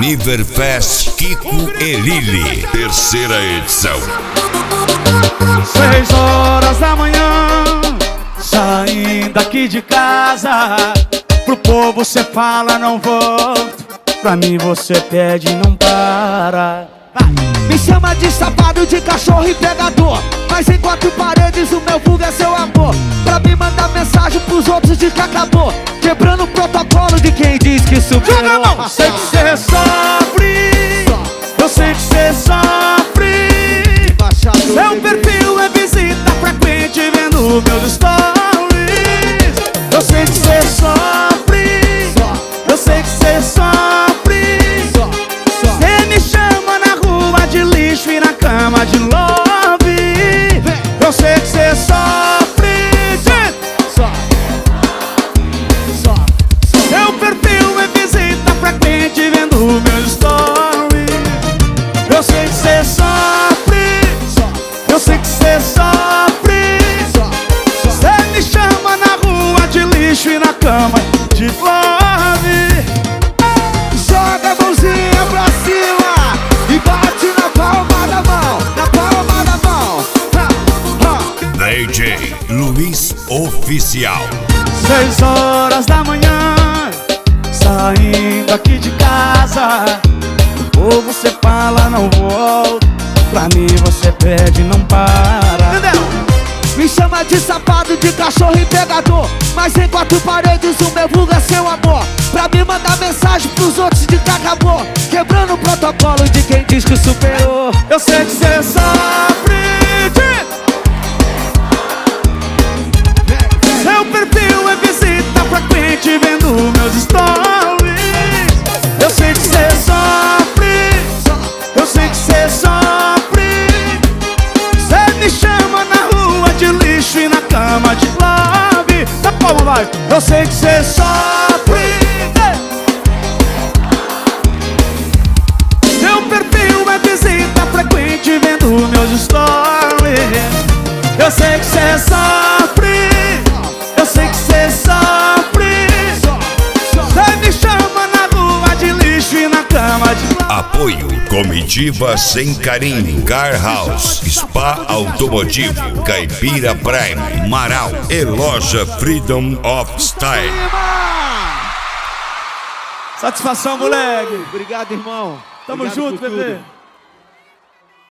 Niverfest Kiko e Lili, terceira edição. 6 horas da manhã, saindo aqui de casa. Pro povo cê fala não volto, pra mim você pede e não para. Me chama de safado, de cachorro e pegador, mas em 4 paredes o meu vulgo é seu amor. Pra me mandar mensagem pros outros de que acabou, quebrando o protocolo de quem diz que superou. Eu sei que cê sofre, eu sei que cê sofre. Seu perfil é visita frequente vendo meus stories. Eu sei que cê sofre, eu sei que cê sofre. Cê me chama na rua de lixo e na cama de love. Eu sei que cê sofre. Seu perfil é visita frequente vendo meus stories. Eu sei que cê sofre, eu sei que cê sofre. Cê me chama na rua de lixo e na cama de love. Joga a mãozinha pra cima e bate na palma da mão, na palma da mão. DJ Luiz Oficial. 6 horas da manhã, saindo aqui de casa. Ou você fala não volto, pra mim você pede e não para. Entendeu? Me chama de safado, de cachorro e pegador, mas em 4 paredes o meu vulgo é seu amor. Pra me mandar mensagem pros outros de que acabou, quebrando o protocolo de quem diz que superou. Eu sei que cê sofre. Seu perfil é visita frequente vendo meus stories. Eu sei que cê sofre, eu sei que cê sofre. Cê me chama na rua de lixo e na cama de love. Dá palma, vai. Eu sei que cê sofre. Seu perfil é visita frequente vendo meus stories. Eu sei que cê sofre, eu sei que cê sofre. Cê me chama na rua de lixo e na cama de love. Apoio Comitiva Sem Carinho, Car House, Spa Automotivo, Caipira Prime, Marau e Loja Freedom of Style. Satisfação, moleque. Obrigado, irmão. Tamo Obrigado junto, por tudo. bebê.